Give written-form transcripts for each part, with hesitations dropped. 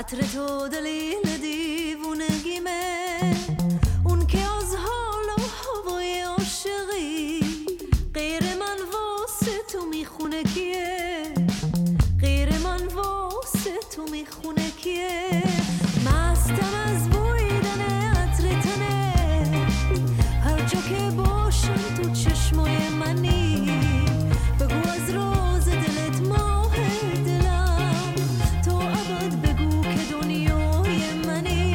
عطر تو دلیل دیوونگیمه، اون که از حال و هوای عاشقی غیر من واسه تو میخونه کیه، غیر من واسه تو میخونه کیه. مستم از بویدن عطر تنه، هر جا که باشم تو چشمای منی، بگو از راز دلت ماه دلم، تو ابد بگو که دنیای منی.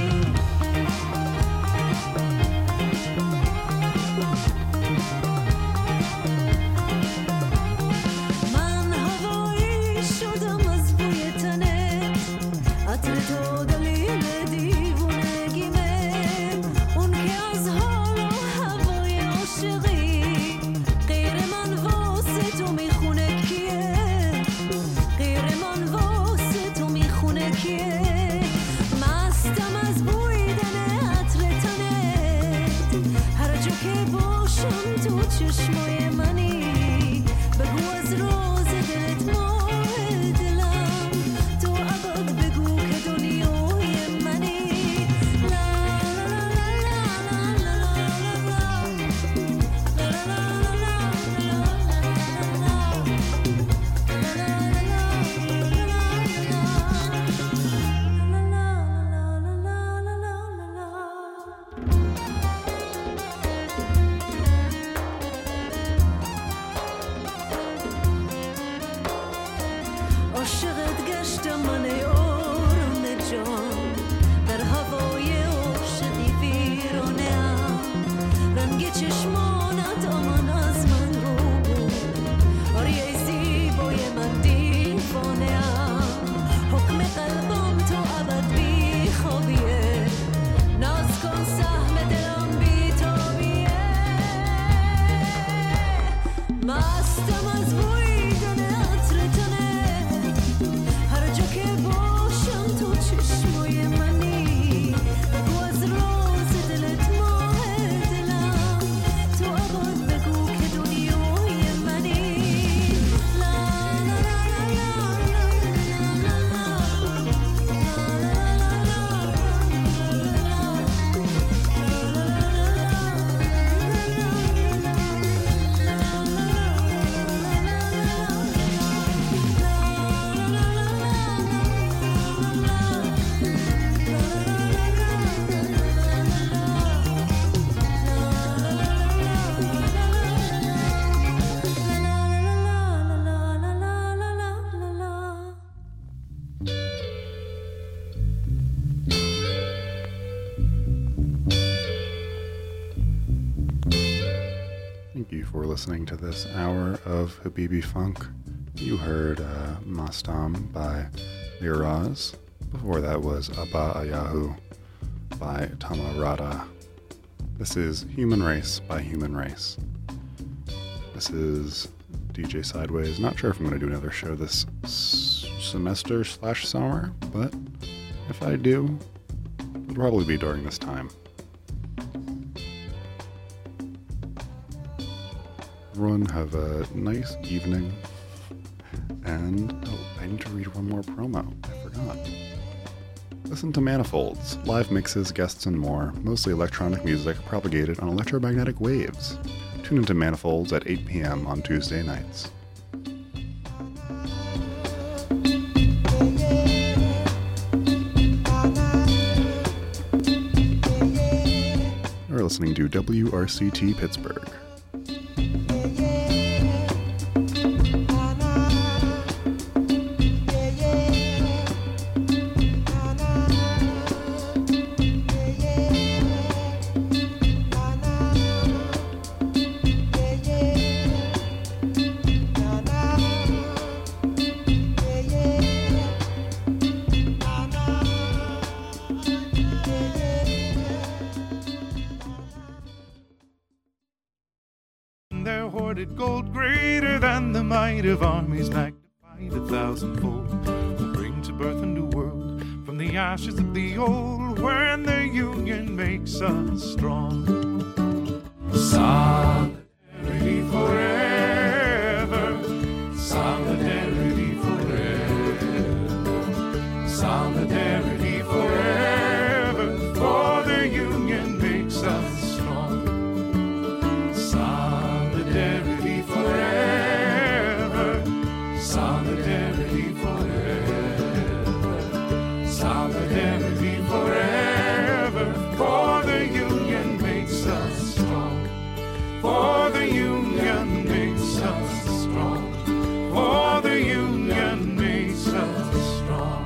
من هوایی شدم از بوی تنت، عطر تو دلیل دیوونگیمه، اون که از حال و هوای عاشقی غیر من واسه تو میخونه کیه، غیر من واسه تو میخونه کیه. مستم از بویدن عطر تنت، هر جا که باشم تو چشمای منی، بگو از راز دلت ماه دلم، تو ابد بگو که دنیای منی. لا لا لا عاشقت گشتم من یارم جان، در هوای عاشقی ویرانه‌ام، رنگ چشمانت آمان از من رو بود، آریه زیبای من دیوانه‌ام، حکم قلبم تو ابد بی خوابیه، ناز کن سهم دلم بی تابیه. مستم از بویدن عطر تنت، هر جا که باشم تو چشمای منی، بگو از راز دلت ماه دلم، تو ابد بگو که دنیای منی. لا لا Thank you for listening to this hour of Habibi Funk. You heard Mastam by Liraz. Before that was Abba Ayahu by Tamarada. This is Human Race by Human Race. This is DJ Sideways. Not sure if I'm going to do another show this semester/summer, but if I do, it'll probably be during this time. Everyone have a nice evening, and I need to read one more promo. I forgot. Listen to Manifolds, live mixes, guests, and more, mostly electronic music propagated on electromagnetic waves. Tune into Manifolds at 8 p.m. on Tuesday nights. You're listening to WRCT Pittsburgh. Gold greater than the might of armies, magnified 1,000-fold, will bring to birth a new world from the ashes of the old, when the union makes us strong. Solidarity forever, solidarity forever, solidarity. solidarity forever, solidarity forever, for the union makes us strong, for the union makes us strong, for the union makes us strong.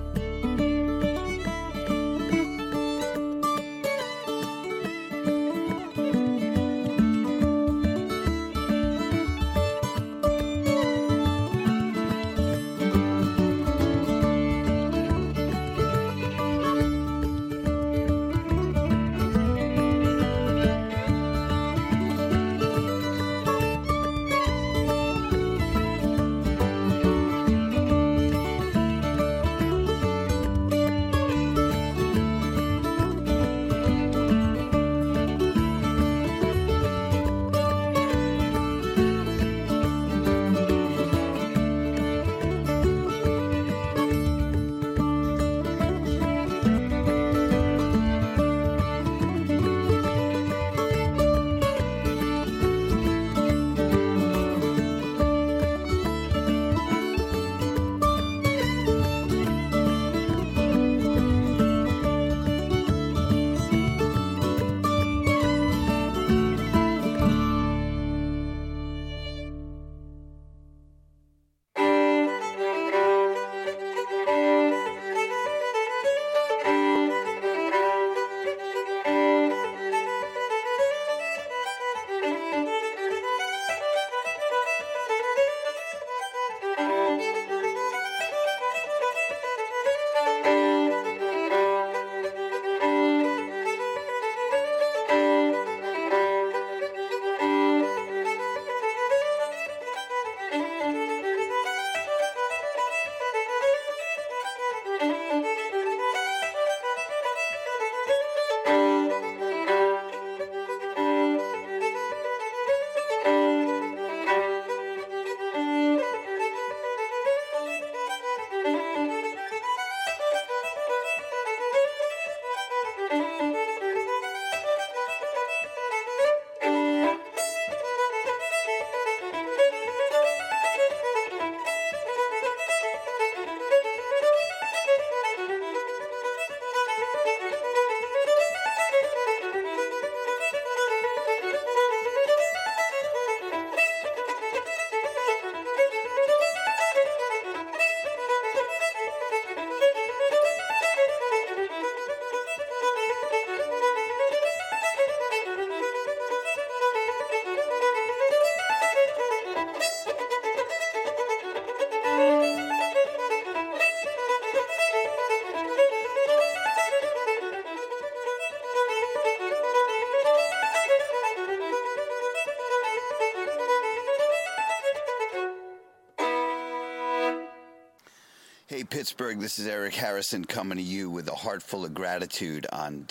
Hey, Pittsburgh, this is Eric Harrison coming to you with a heart full of gratitude on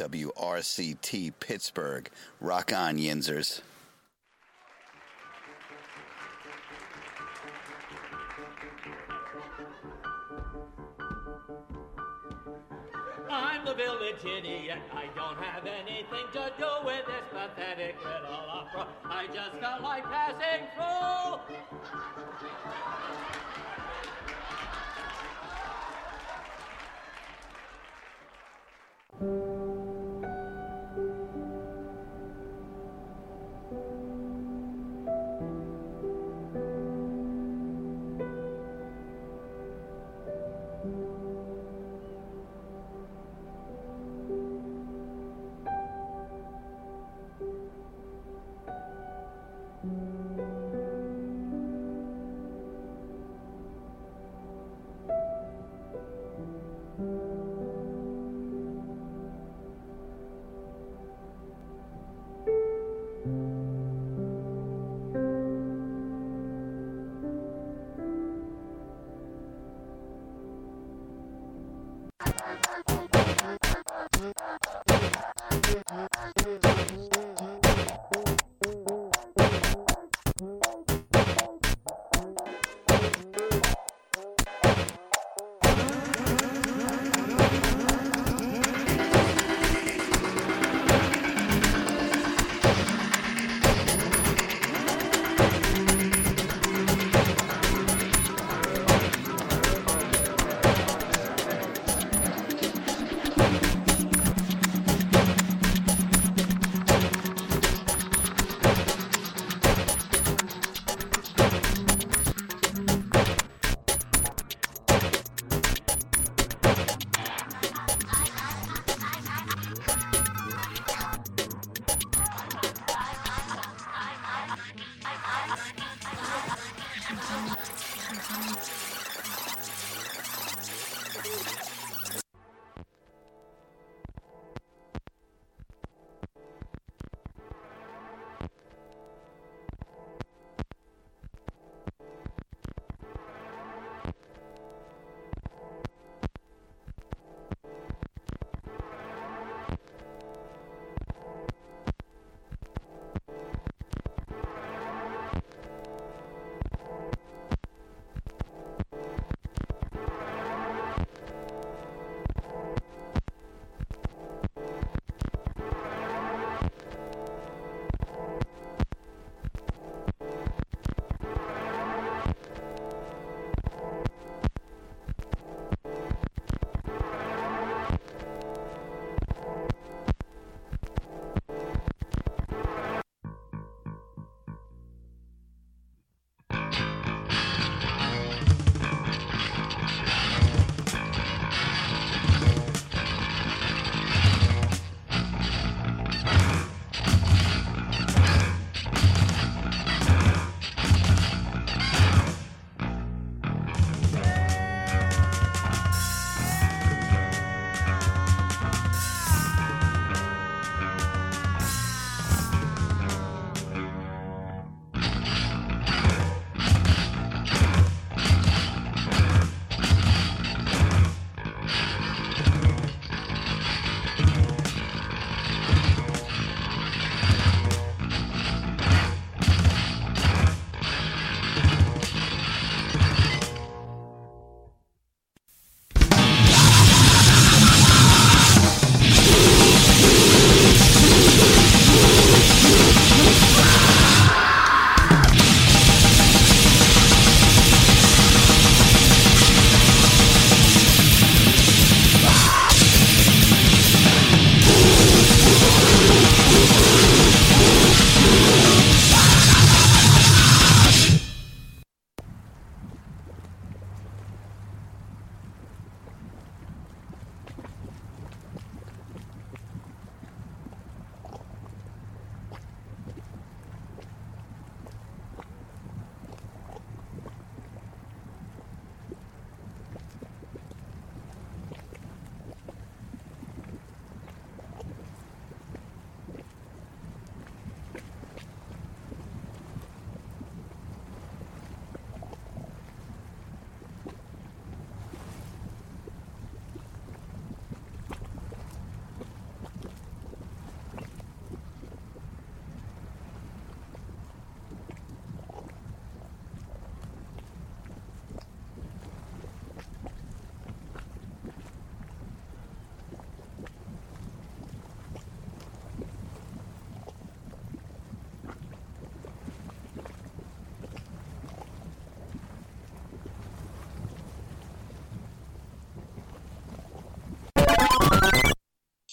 WRCT Pittsburgh. Rock on, Yinzers. I'm the village idiot. I don't have anything to do with this pathetic little opera. I just felt like passing through.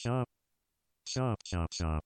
Shop. Shop, shop, shop.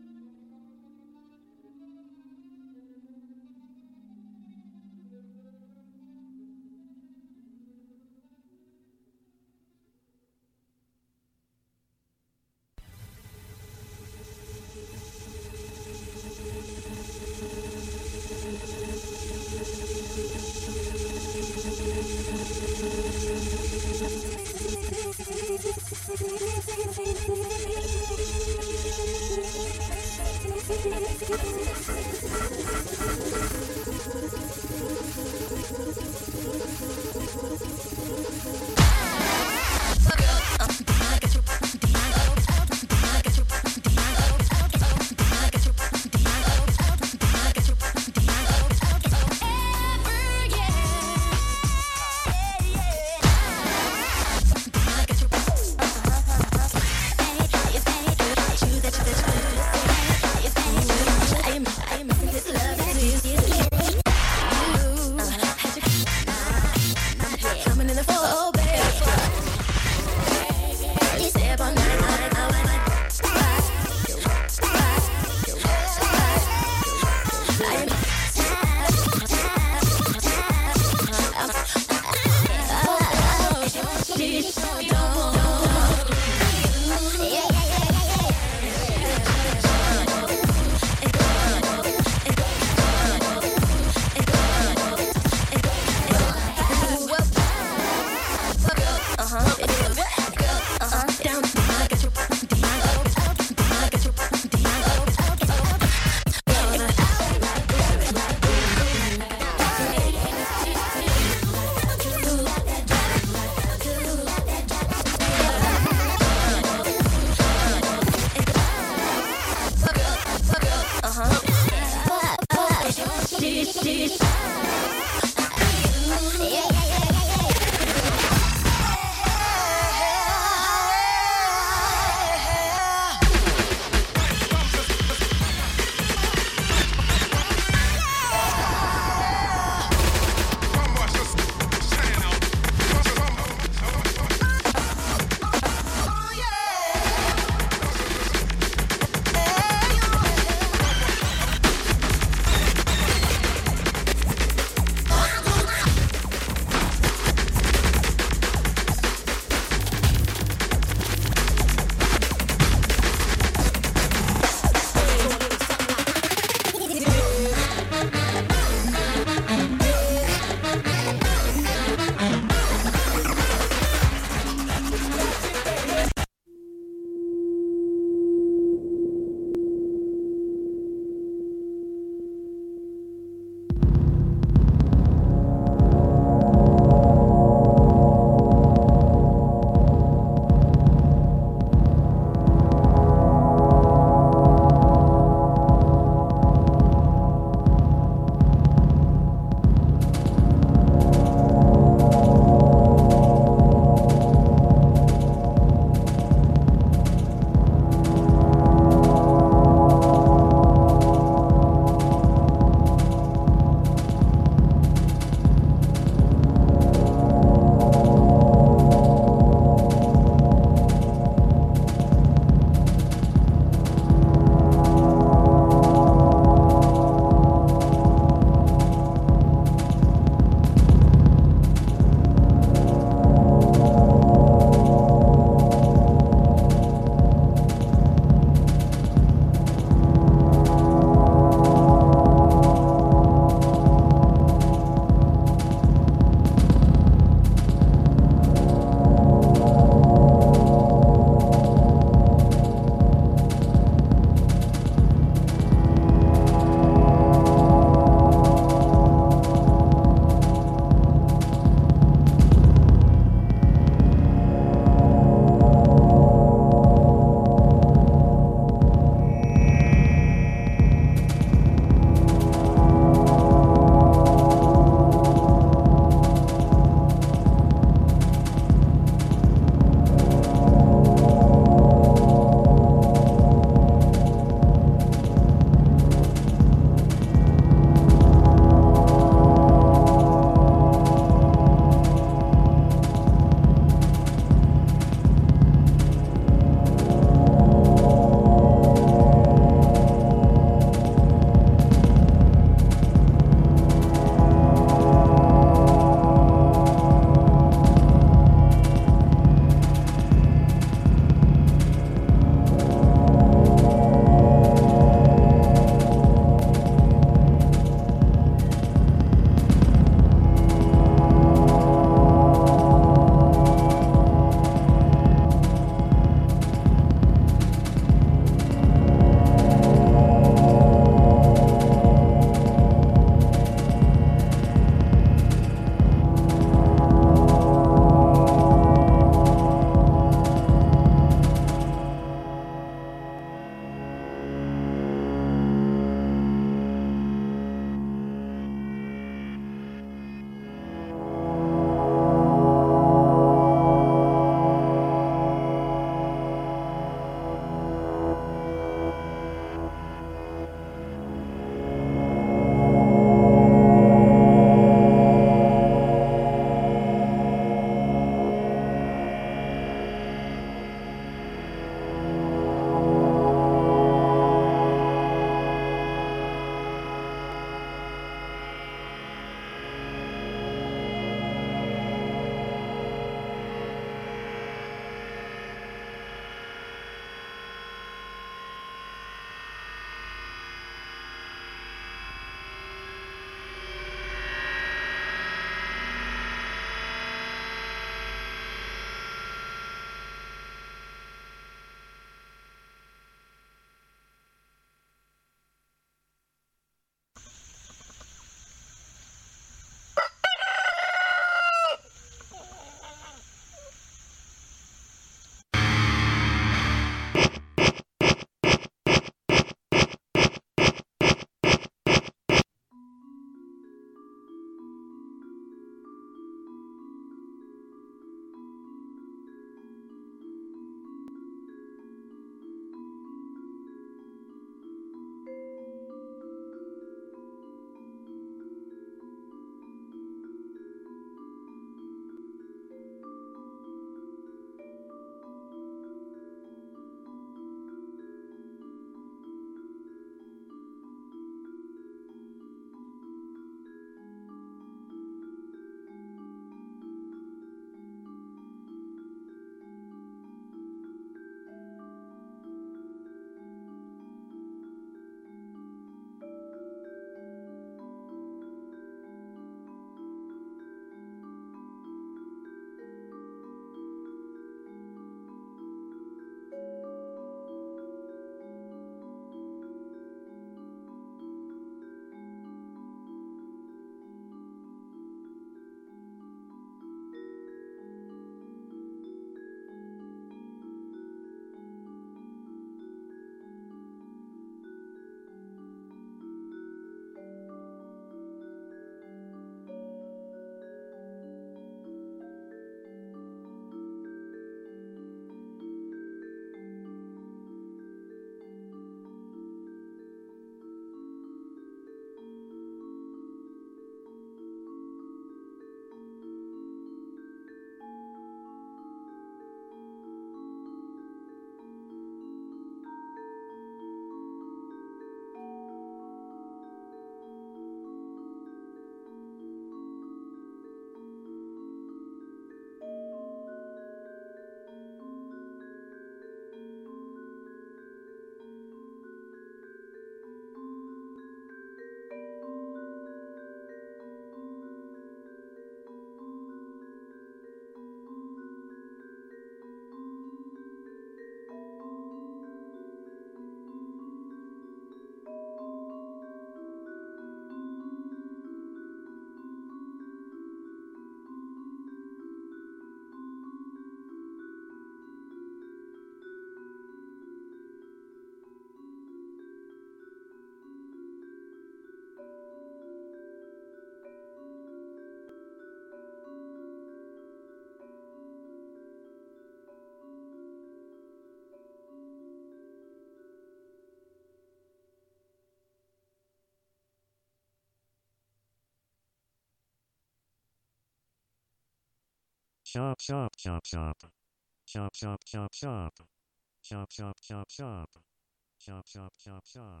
Chop chop chop chop. Chop chop chop chop. Chop chop chop chop. Chop chop chop chop.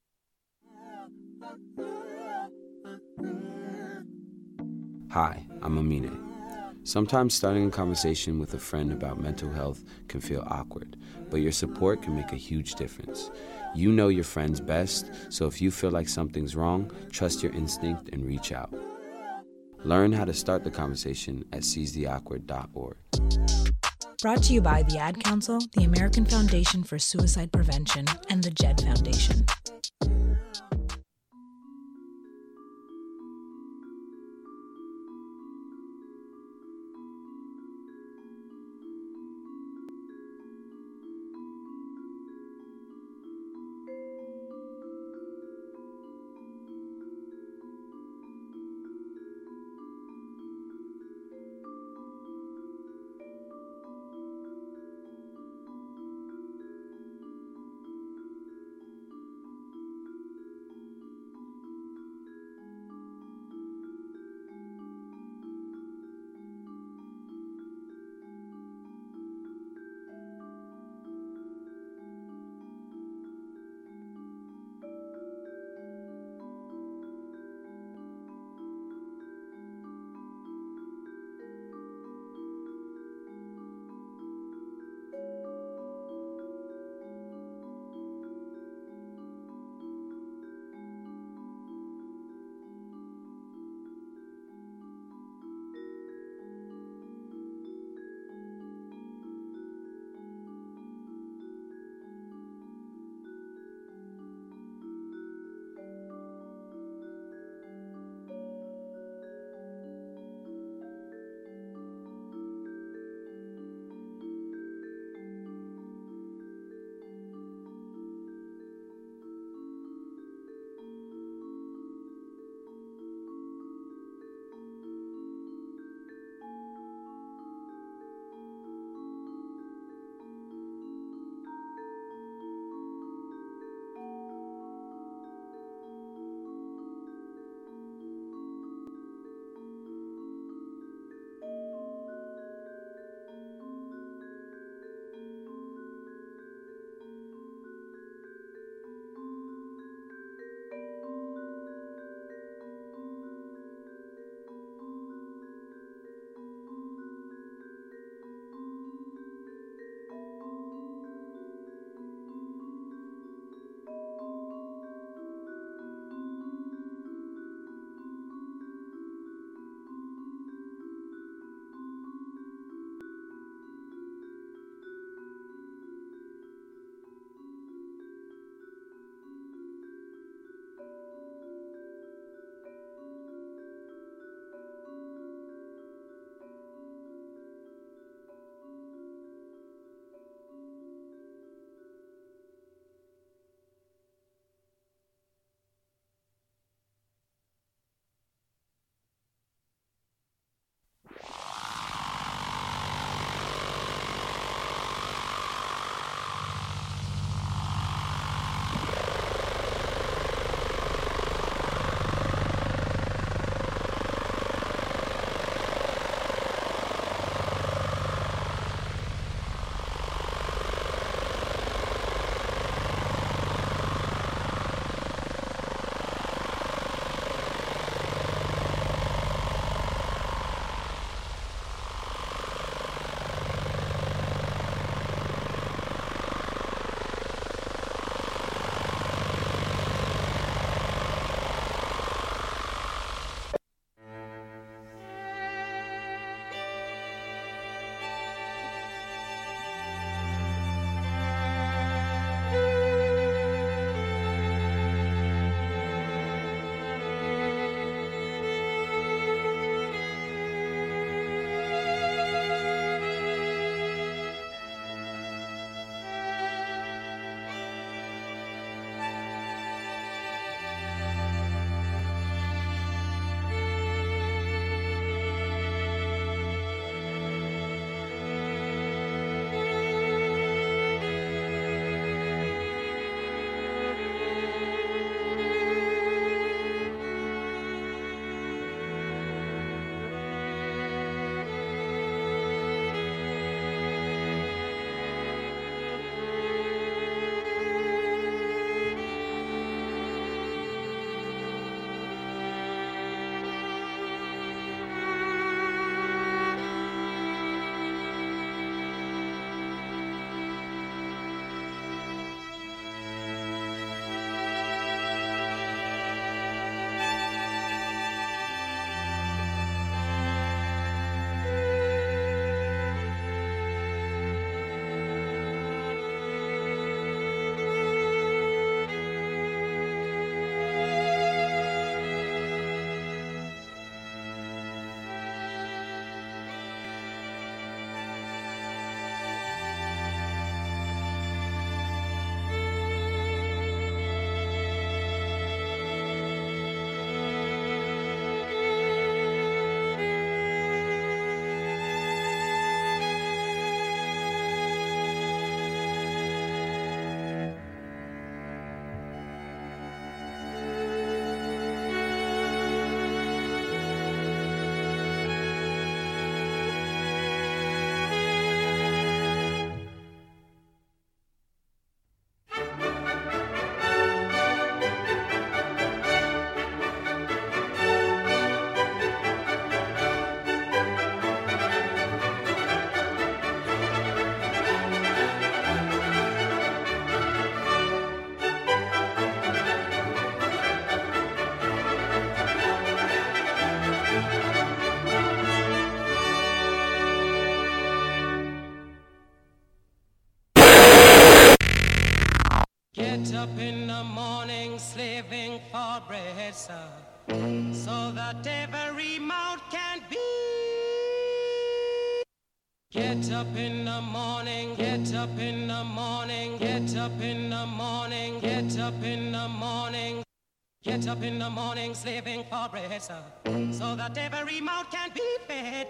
Hi, I'm Amine. Sometimes starting a conversation with a friend about mental health can feel awkward, but your support can make a huge difference. You know your friends best, so if you feel like something's wrong, trust your instinct and reach out. Learn how to start the conversation at seizetheawkward.org. Brought to you by the Ad Council, the American Foundation for Suicide Prevention, and the JED Foundation. up in the morning slaving for bread, sir, so that every mouth can be. Get up in the morning, get up in the morning, get up in the morning, get up in the morning. Get up in the morning slaving for bread, sir, so that every mouth can be fed.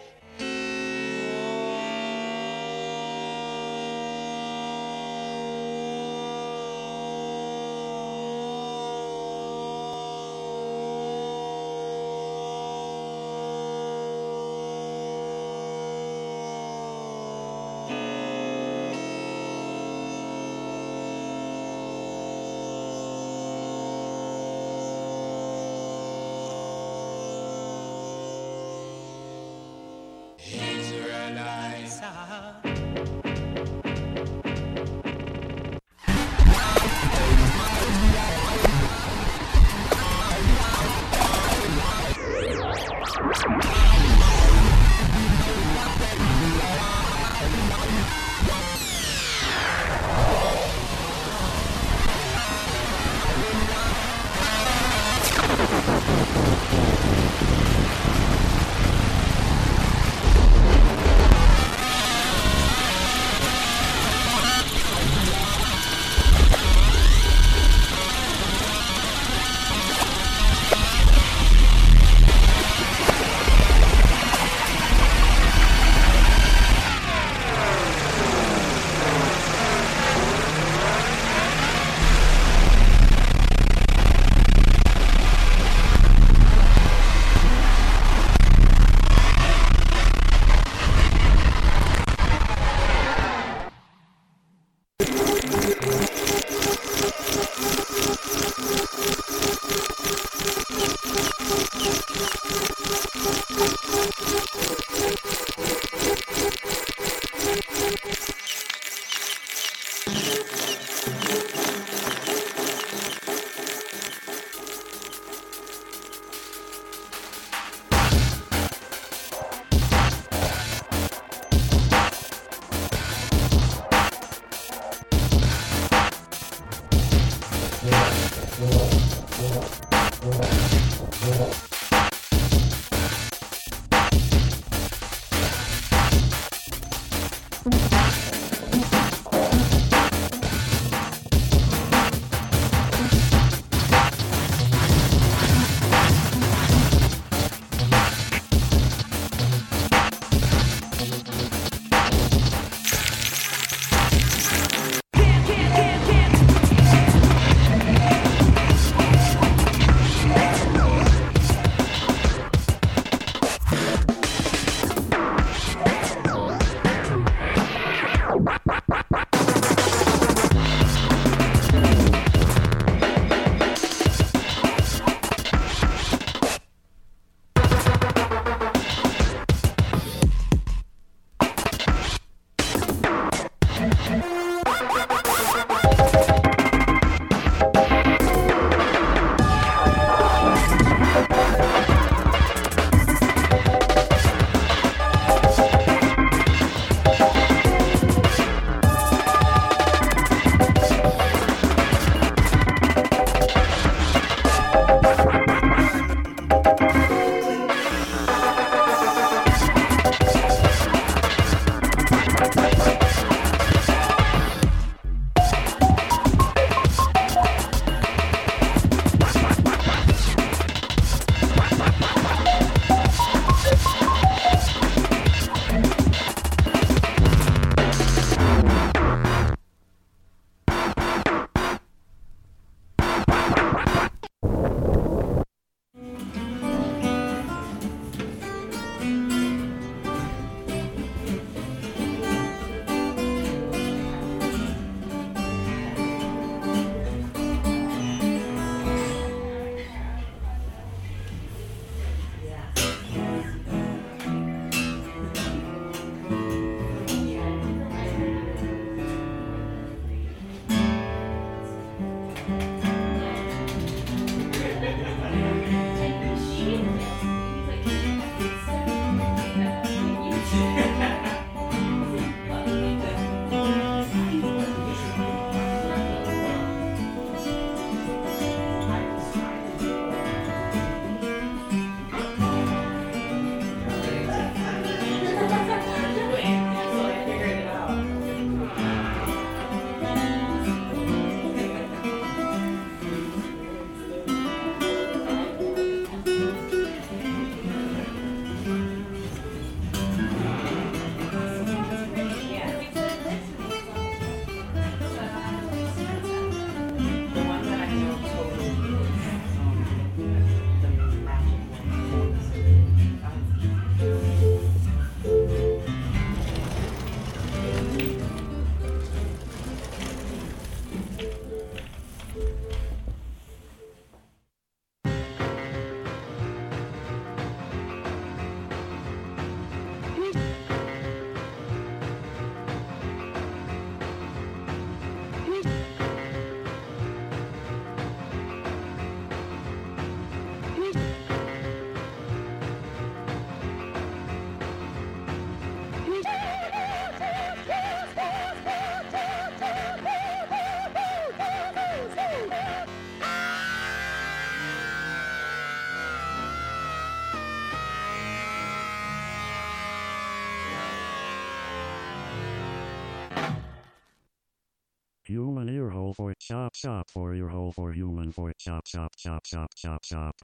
Chop chop for your whole for human for chop chop chop chop chop chop.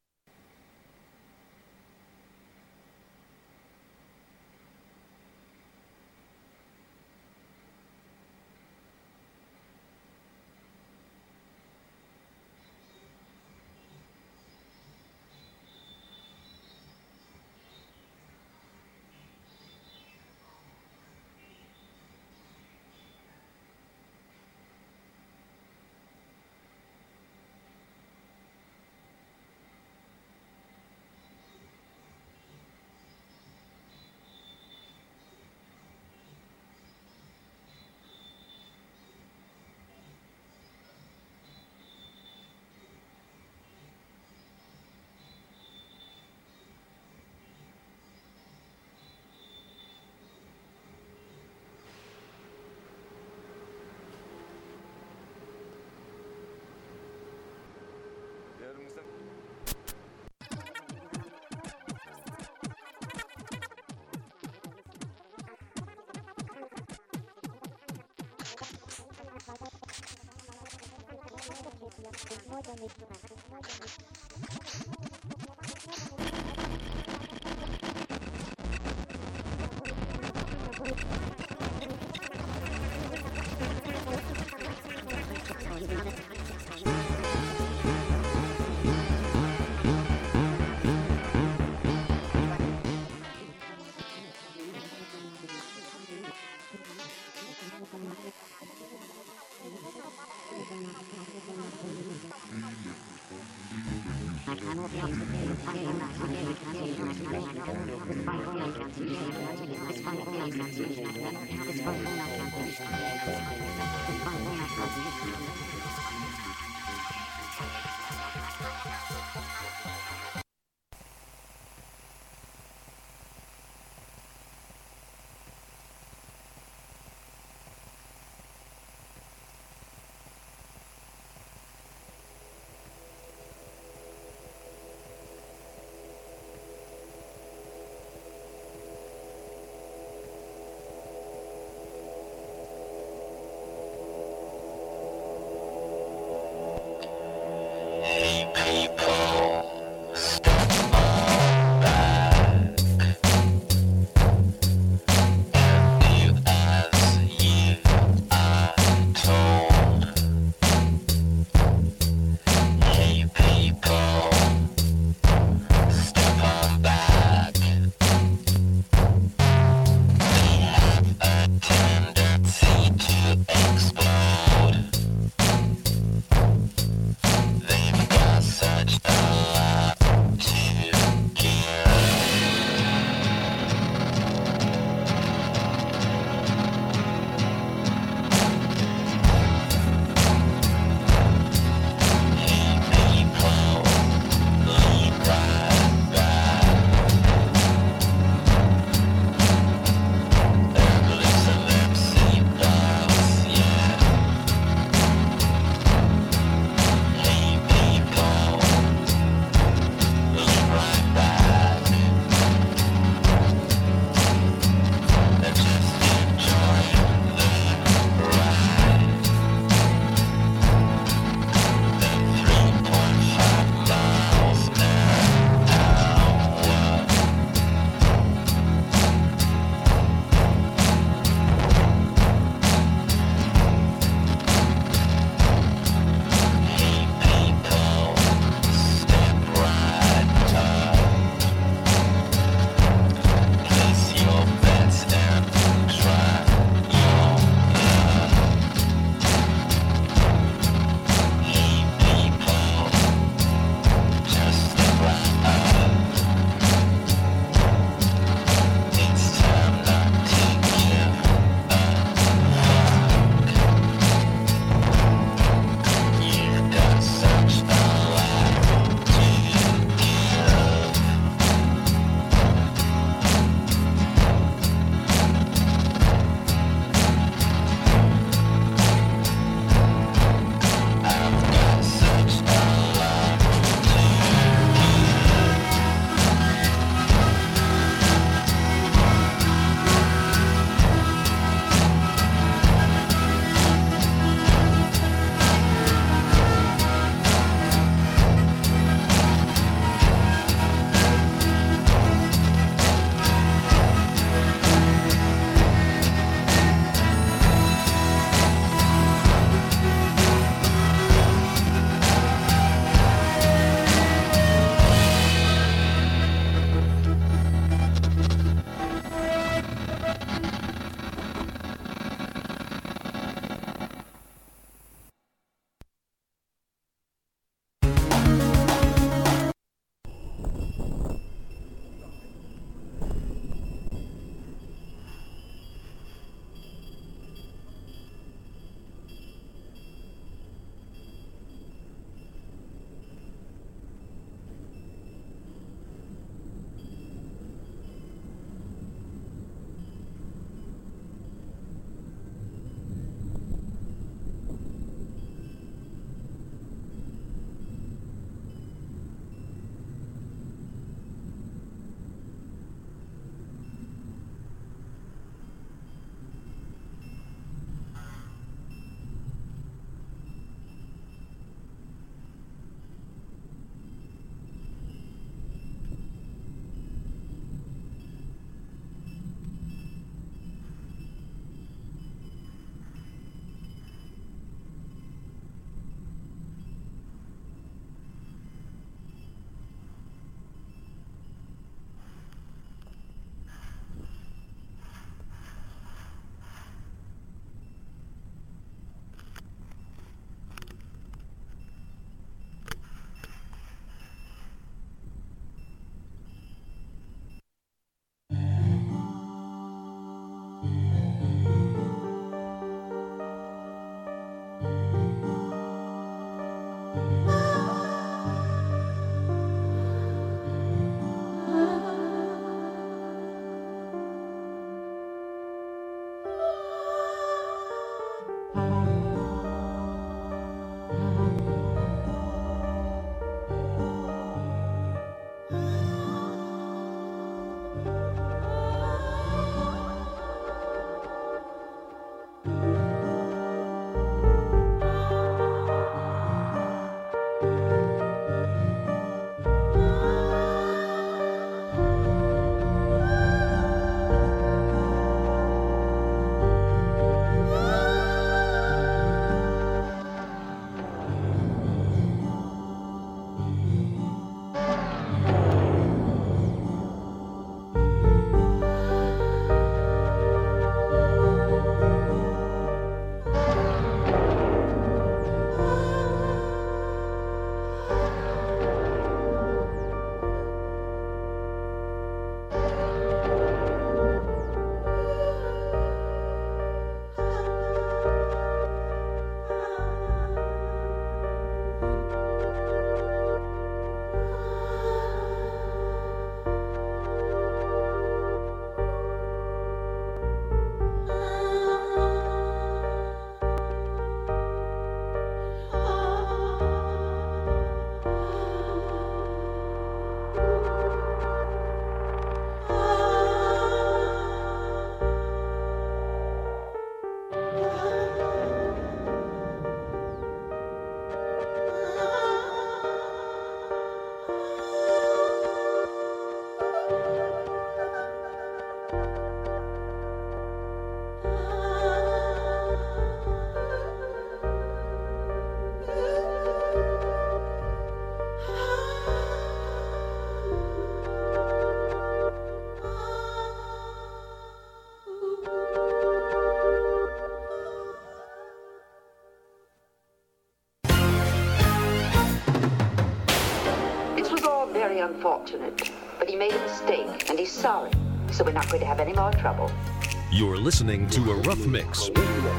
very unfortunate, but he made a mistake, and he's sorry, so we're not going to have any more trouble. You're listening to a rough mix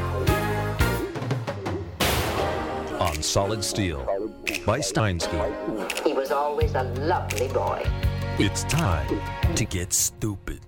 on Solid Steel by Steinsky. He was always a lovely boy. It's time to get stupid.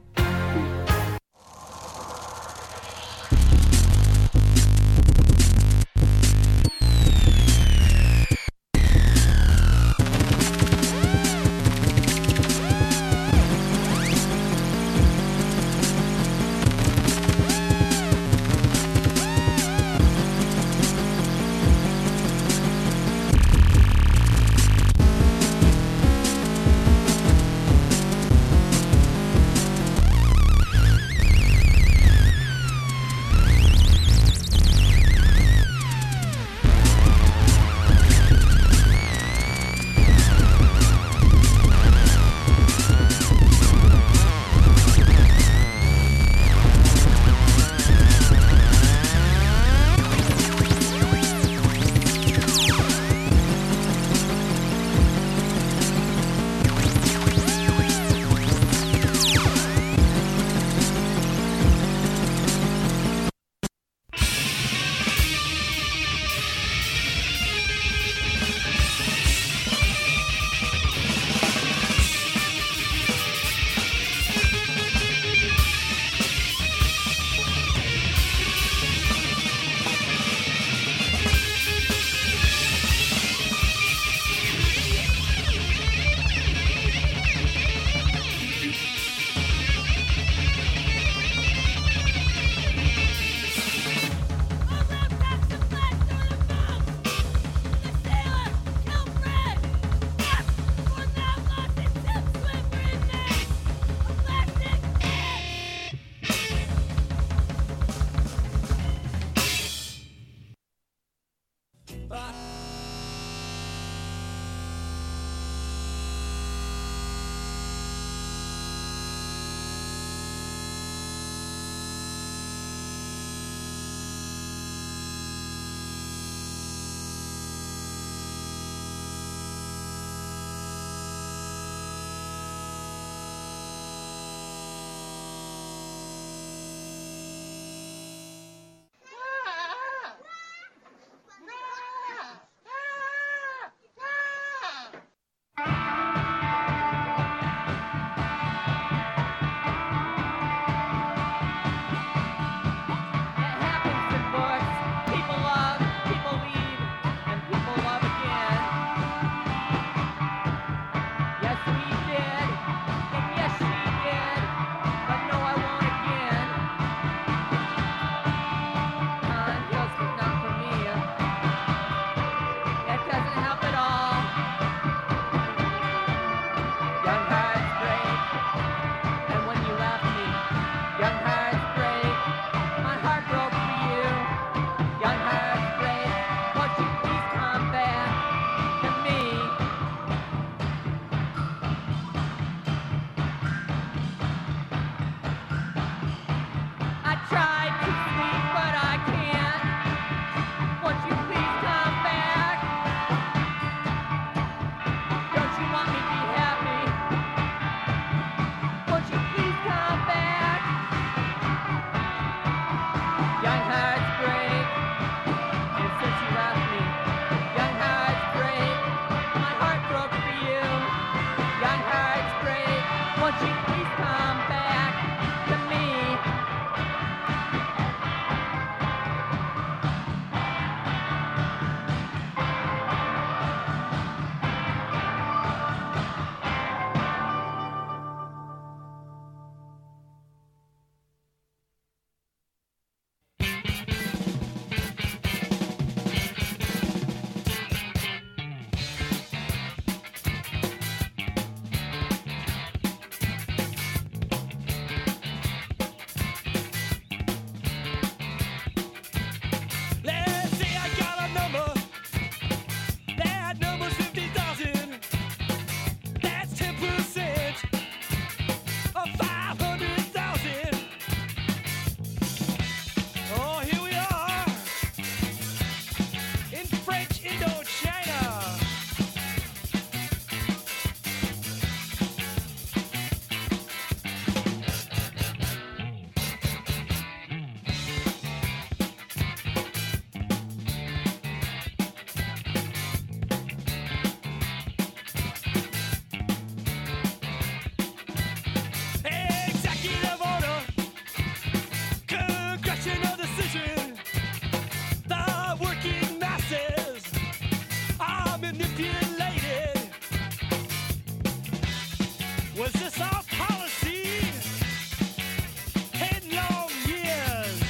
Was this our policy? Headlong years.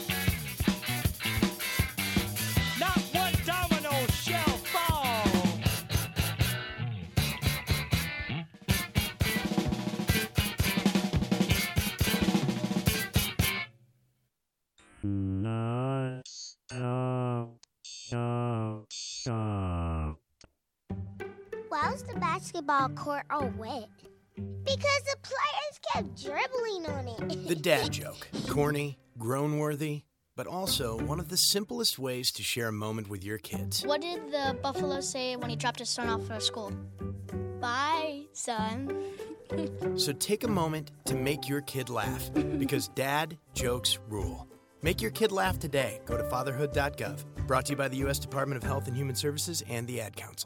Not one domino shall fall. Not stop, stop, stop. Why was the basketball court all wet? Because the players kept dribbling on it. The dad joke. Corny, groan-worthy, but also one of the simplest ways to share a moment with your kids. What did the buffalo say when he dropped his son off at school? Bye, son. So take a moment to make your kid laugh, because dad jokes rule. Make your kid laugh today. Go to fatherhood.gov. Brought to you by the U.S. Department of Health and Human Services and the Ad Council.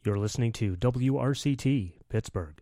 You're listening to WRCT, Pittsburgh.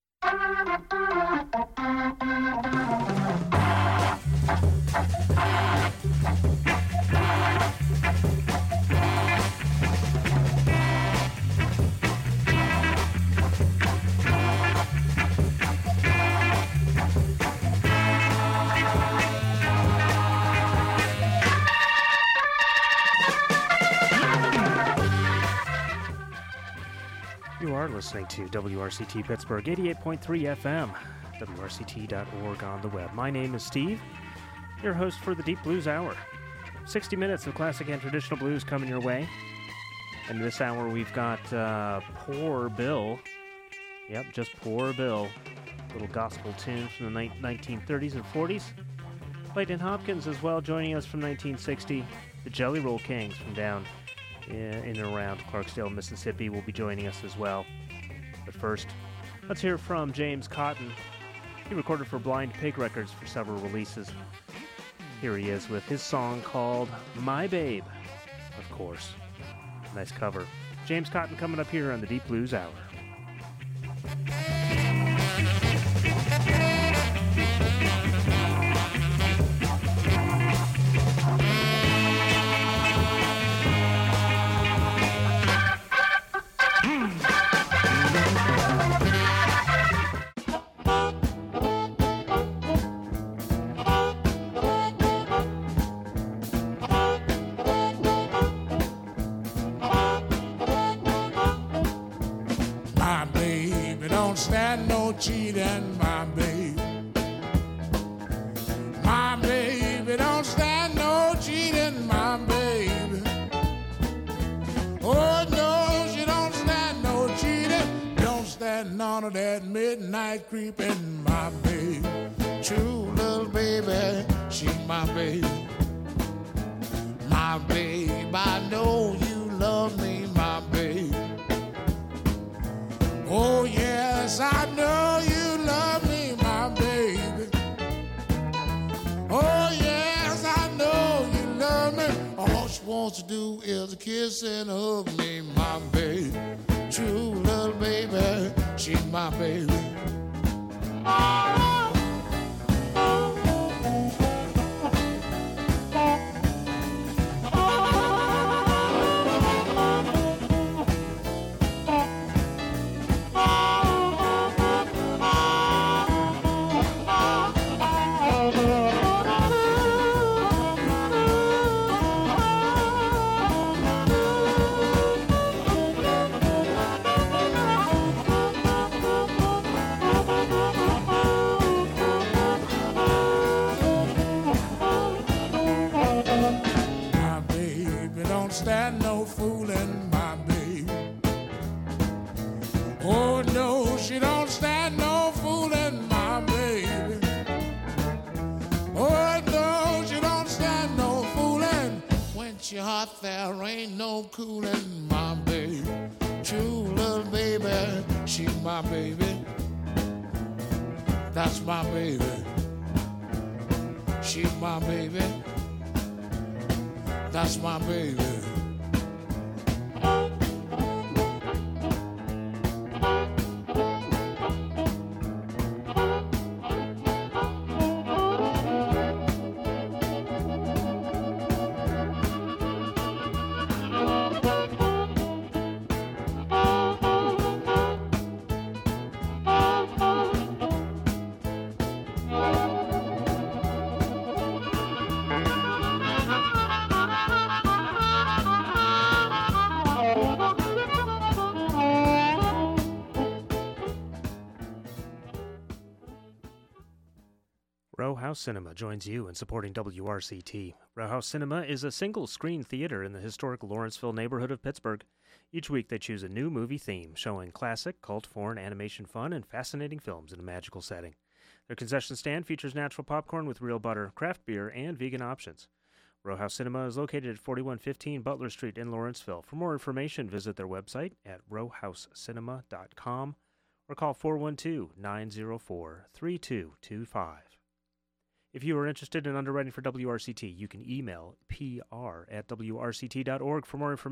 You are listening to WRCT Pittsburgh, 88.3 FM, WRCT.org on the web. My name is Steve, your host for the Deep Blues Hour. 60 minutes of classic and traditional blues coming your way. And this hour we've got Poor Bill. Yep, just Poor Bill. Little gospel tunes from the 1930s and 40s. Clayton Hopkins as well joining us from 1960. The Jelly Roll Kings from down in and around Clarksdale, Mississippi will be joining us as well. But first, let's hear from James Cotton. He recorded for Blind Pig Records for several releases. Here he is with his song called My Babe, of course. Nice cover. James Cotton coming up here on the Deep Blues Hour. Cheating, my baby. My baby don't stand no cheating, my baby. Oh no, she don't stand no cheating. Don't stand none of that midnight creeping, my baby. True little baby, she my baby. My baby, I know you love me, my baby. Oh yes, I know you love me, my baby. Oh yes, I know you love me. All she wants to do is kiss and hug me, my baby. True little baby, she's my baby. Stand no fooling, my baby. Oh no, she don't stand no fooling, my baby. Oh no, she don't stand no fooling. When she hot, there ain't no cooling, my baby. True little baby, she's my baby. That's my baby. She's my baby. That's my baby. Row House Cinema joins you in supporting WRCT. Row House Cinema is a single-screen theater in the historic Lawrenceville neighborhood of Pittsburgh. Each week they choose a new movie theme, showing classic, cult, foreign, animation fun, and fascinating films in a magical setting. Their concession stand features natural popcorn with real butter, craft beer, and vegan options. Row House Cinema is located at 4115 Butler Street in Lawrenceville. For more information, visit their website at rowhousecinema.com or call 412-904-3225. If you are interested in underwriting for WRCT, you can email pr@wrct.org for more information.